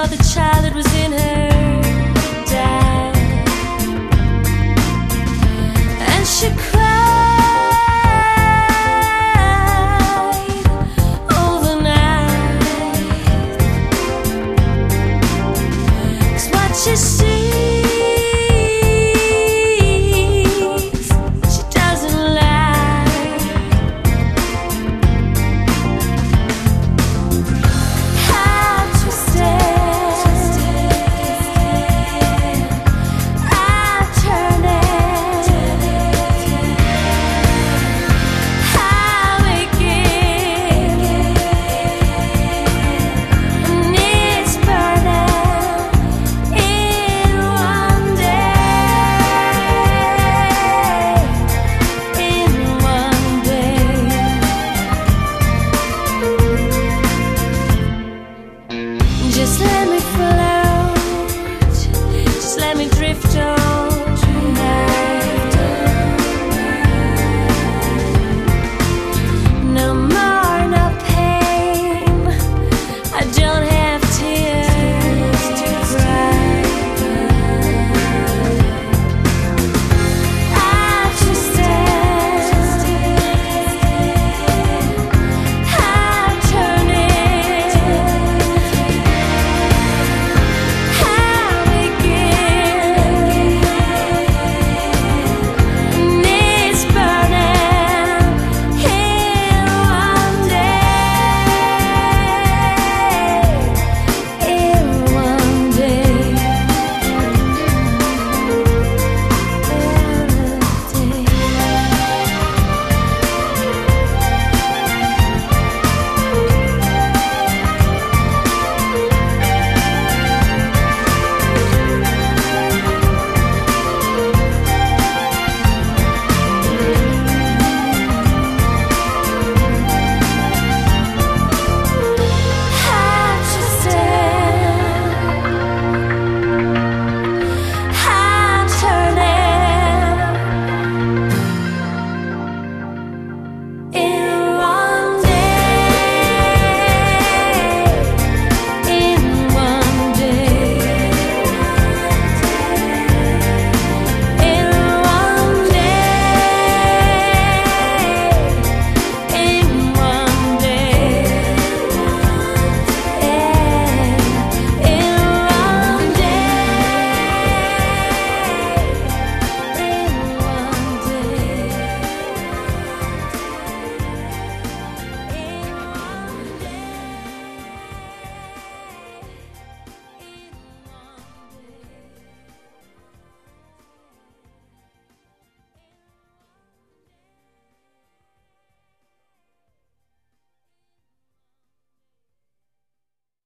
thought the child that was in her died. And she cried all the night, 'cause what she sees she doesn't like. How twisted, I'm turning, how aching, and it's burning in one day, in one day. Just let me float, just let me drift on.